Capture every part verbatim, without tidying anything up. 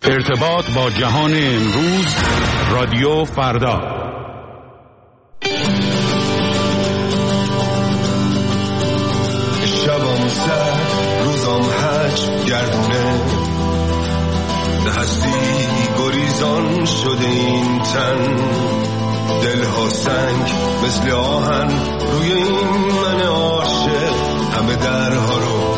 ارتباط با جهان امروز، رادیو فردا. شبم سر روزم هج گردونه، هستی گریزان شده این تن، دلها سنگ مثل آهن روی این من عاشق، همه درها رو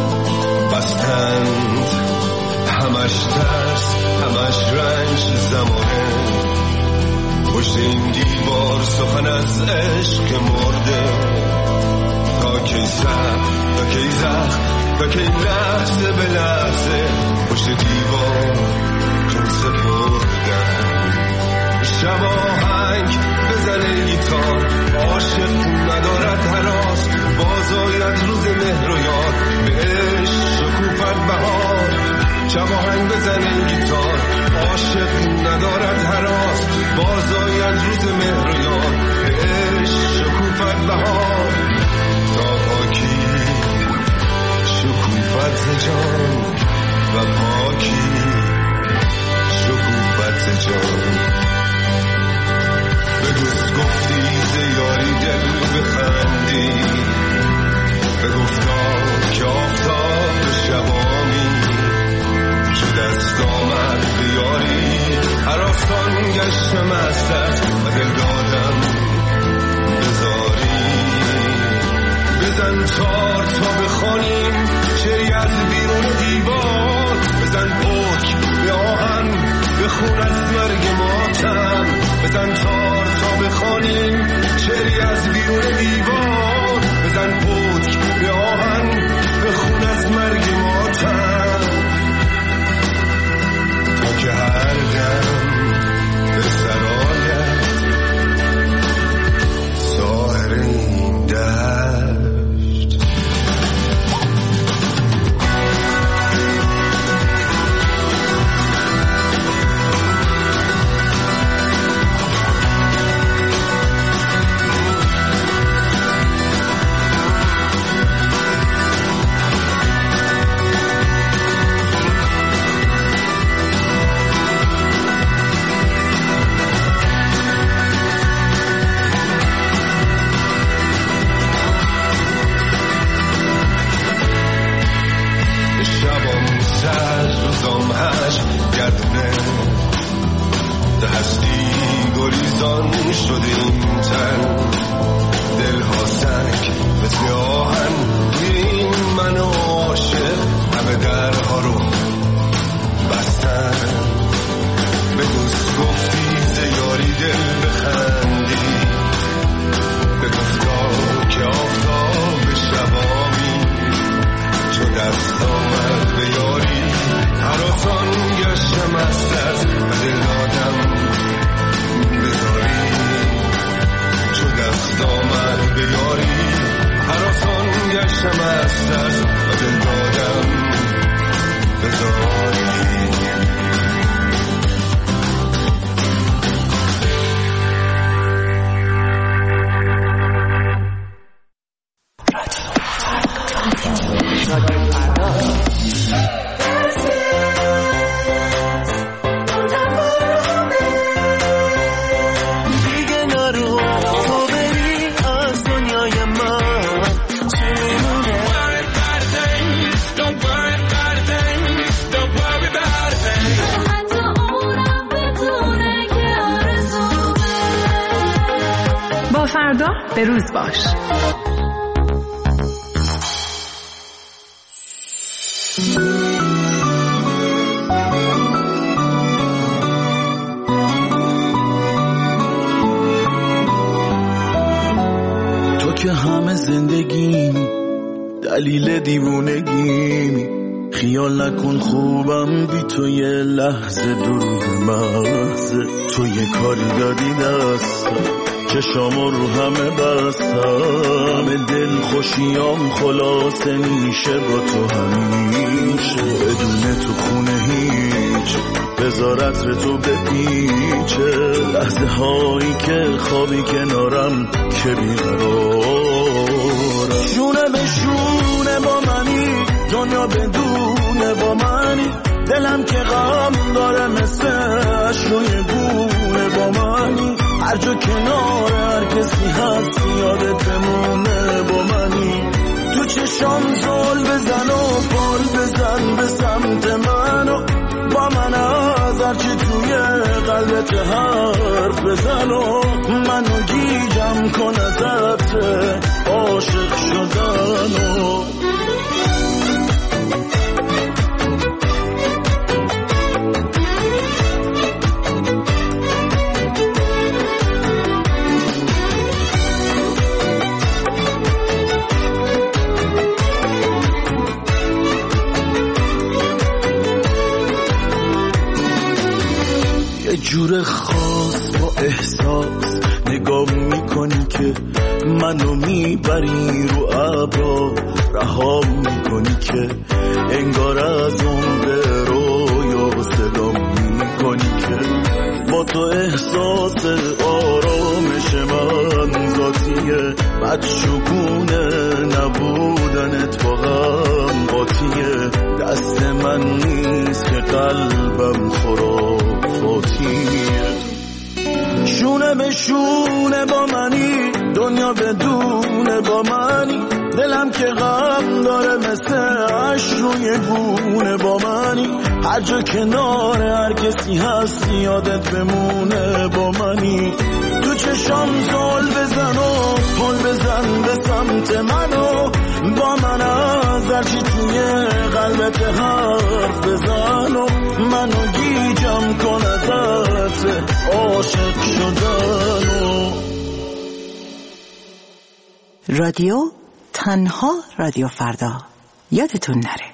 بستند، همش ترس همش رنج زمانه، پشت این دیوار سخن از عشق مرده، تا کی سر تا کی زخم تا کی لحظه به لحظه پشت دیوار جون سپردن. شب آهنگ بزنه گیتار، عاشق ندارد هراس، بازاید روز مهر و یاد به عشق شکوفت بهار. شب آهنگ بزنه گیتار، عاشق ندارد هراس، بازاید روز مهر و یاد به عشق شکوفت بهار. تا پاکی شکوفت جان و پاکی شکوفت جان، به دوست گفتی زیاری دل بخندی، به گفتا که آفتاب به شبامی، شد دست آمد بیاری هراسان گشتم از دست و دل دادم بذاری. بزن تار تا بخوانیم شعری از بیرون دیوار، بزن پک به آهن بخون از مرگ ماتم، بزن تار تا بخوانیم شعری از بیرون دیوار، بزن پک به آهن بخون از مرگ ماتم، تا که هر دم به سرایت ساحر این دشت. به روز باش. تو که همه زندگیم دلیل دیوونگیم، خیال نکن خوبم بی تو یه لحظه دروغ محض، تو یه کاری دادی دستم چشامو رو همه بستم، دل خوشیام خلاصه میشه با تو همیشه، بدون تو خونه هیچ بذار عطر تو بپیچه، لحظه هایی که خوابی کنارم که بیقرارم، شونه به شونه با منی دنیا بدونه با منی، دلم که غم داره مثل اشروی گونه با منی، هر جا کنار هر کسی هست یادت بمونه با منی. تو چشام زل بزن و پال بزن به سمت منو، با من از هرچی توی قلبت حرف بزن و منو گیجم کن ازت عاشق شدن و جور خاص با احساس نگاه میکنی که منو میبری رو ابرا، رها میکنی که انگار از اون به رویا صدا میکنی که با تو احساس آرامش من ذاتیه، بدشگونه نبودنت با هم قاطیه، دست من نیست که قلبم خرافاتیه. شونه به شونه با منی، دنیا بدونه با منی، دلم که غم داره مثل اشروی گونه با منی، هر جا کنار هر کسی هست یادت بمونه با منی. تو چشام زل بزن و پل بزن به سمت منو، با من از هرچی توی قلبت حرف بزن و منو گیجم کن ازت عاشق شدن و رادیو تنها رادیو فردا، یادتون نره.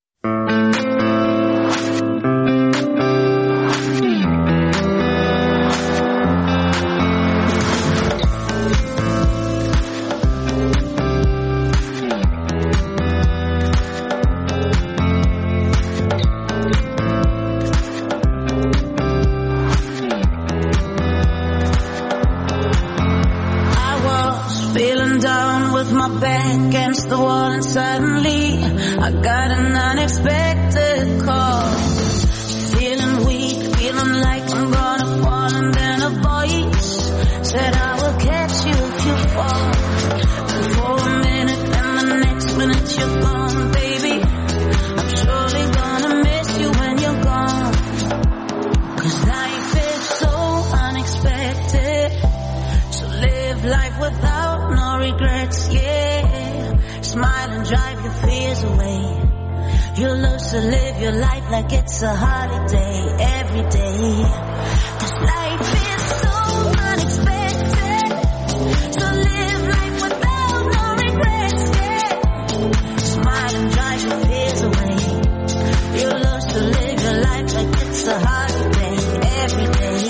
Against the wall and suddenly I got an unexpected call. Feeling weak, feeling like I'm gonna fall, and then a voice said I will catch you if you fall. And for a minute and the next minute you're gone, baby. I'm surely gonna miss you when you're gone. 'Cause life is so unexpected, so live life without no regrets, yeah. Smile and drive your fears away. You'll love to live your life like it's a holiday every day. 'Cause life is so unexpected, so live life without no regrets, yeah. Smile and drive your fears away. You'll love to live your life like it's a holiday every day.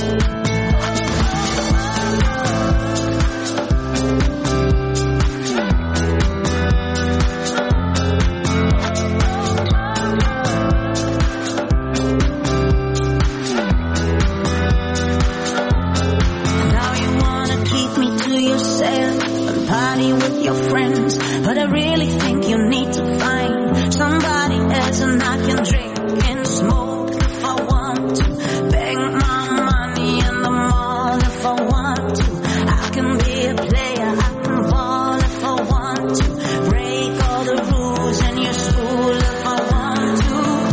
But I really think you need to find somebody else, and I can drink and smoke if I want to, beg my money in the mall if I want to, I can be a player, I can ball if I want to, break all the rules in your school if I want to.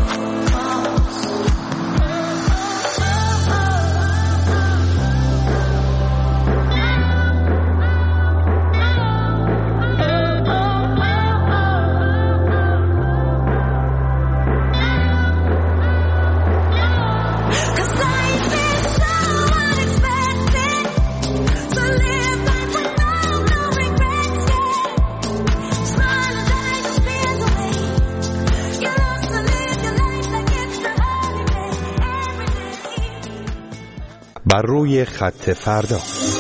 بر روی خط فردا.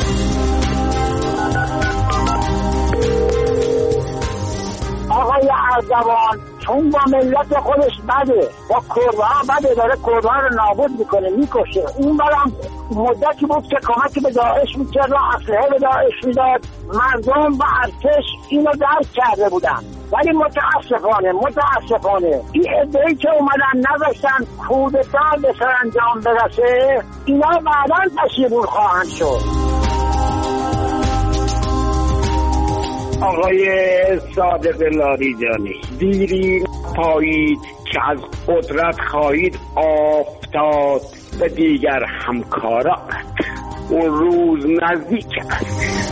آقای اردوان چون با ملت خودش بده، با کردها بده، داره کردها رو نابود میکنه، میکشه. اون برم مدتی بود که کمک به داعش میکرد و اسلحه به داعش میداد، مردم و ارتش اینو درک کرده بودن. ولی متاسفانه متاسفانه این عده‌ای که اومدن نذاشتن کودتا به سرانجام برسه، اینا بعداً پشیمون خواهند شد. آقای صادق لاریجانی، دیری پایید که از قدرت خواهید افتاد به دیگر همکارانت، اون روز نزدیک است.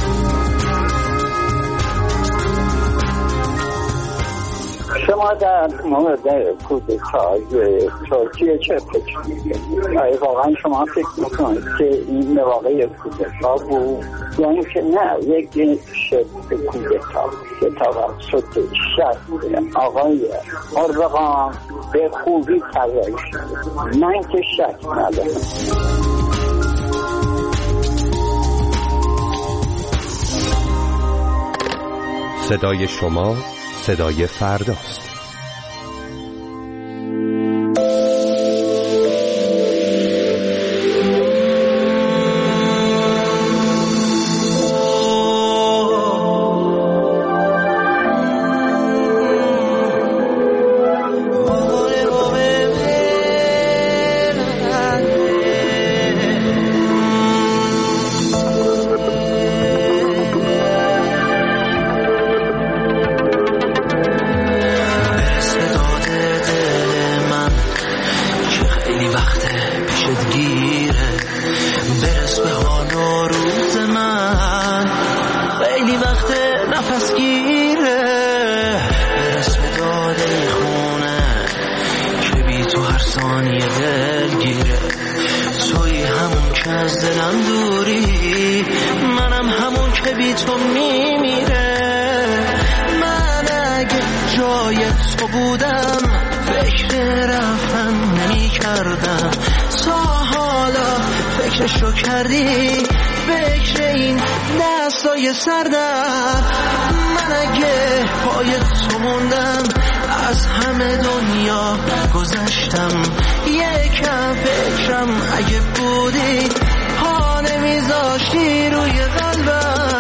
شما در مورد کودتای ترکیه چه فکر می‌کنید؟ آیا واقعا شما فکر می‌کنید که این واقعی کودتا بود یا اینکه نه یک شبه کودتا که توسط شخص آقای اردوغان به خوبی طراحی شده؟ من که شک ندارم. صدای شما صدای فرداست. سردم من اگه پای تو موندم از همه دنیا گذشتم، یکم فکرم اگه بودی پا نمیذاشتی روی قلبم.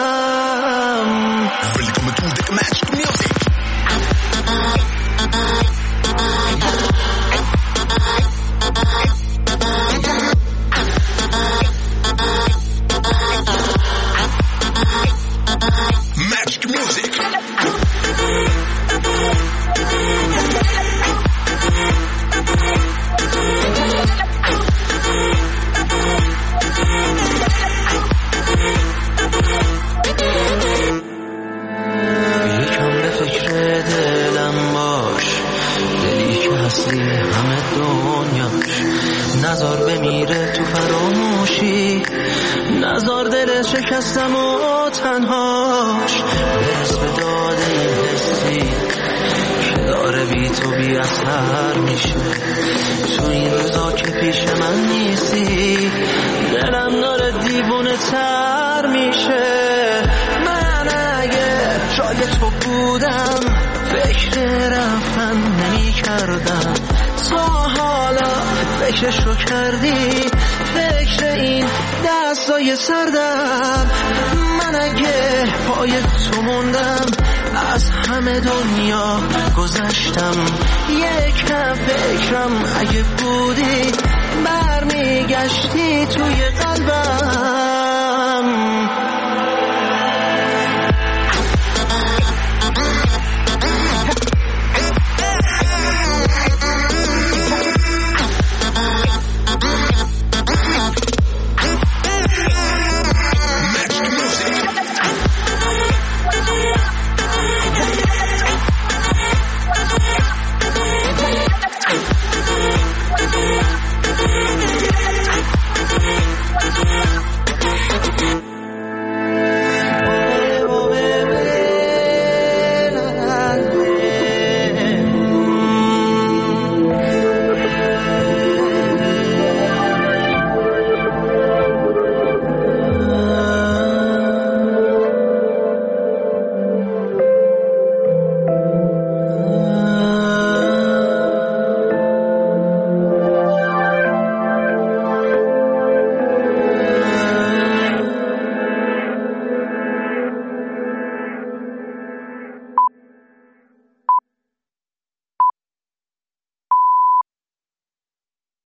شکستم و تنهاش برس به داد این حسی که داره بی تو بی اثر میشه. تو این روزا که پیش من نیستی دلم داره دیوونه تر میشه. من اگه جای تو بودم فکر رفتن نمی کردم، تا حالا فکرشو کردی؟ فکر این دستای سردم من اگه پای تو موندم از همه دنیا گذشتم، یکم فکرم اگه بودی برمیگشتی توی قلبم.